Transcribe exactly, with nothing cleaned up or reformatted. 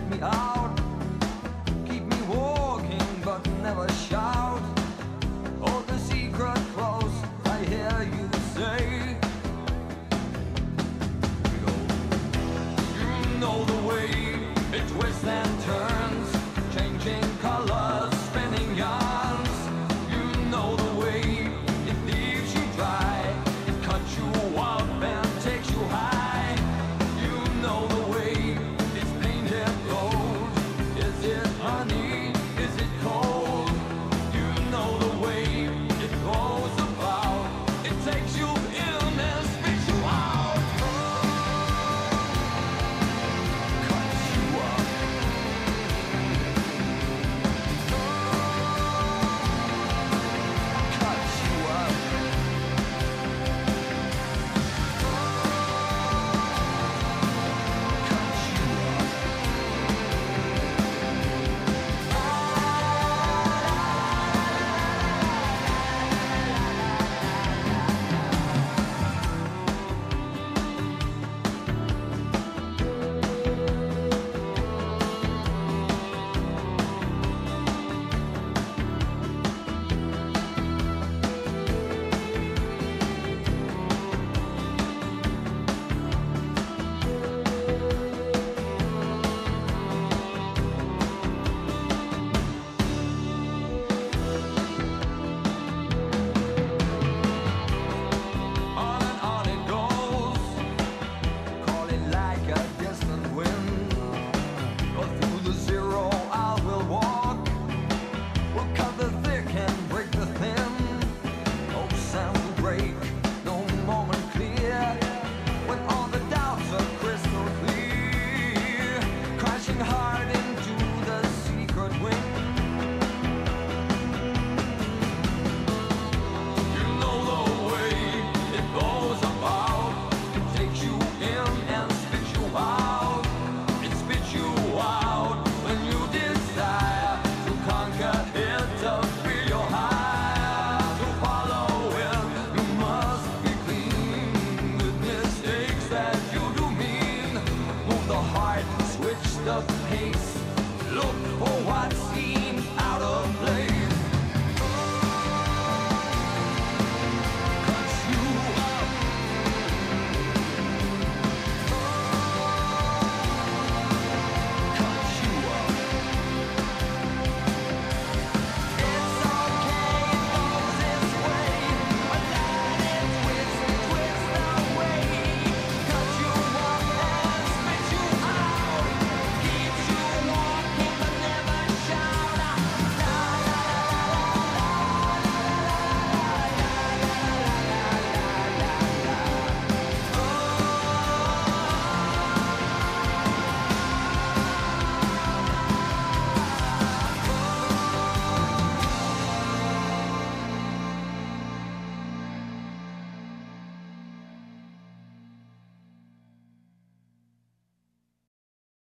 me out, keep me walking but never shout. All the secret close, I hear you say. You know the way it twists and turns, changing colors, spinning yarns. You know the way it leaves you dry, it cuts you up and takes you high. You know the way it's painted gold. Is it honey? Is it cold? You know the way it goes about. It takes you in and spits you out. Cuts you up. Cuts you up. Cuts you up. On and on it goes, calling like a distant wind. But through the zero I will walk. We'll cut the thick and break the thin. No sound will break, no moment clear. When all the doubts are crystal clear, crashing hard into the secret wind. You know the way it goes about. It takes you in and spits you out. It spits you out when you desire to conquer it, to feel your high. To follow it, you must be clean with mistakes that you do mean. Move the heart, switch the pace. Look for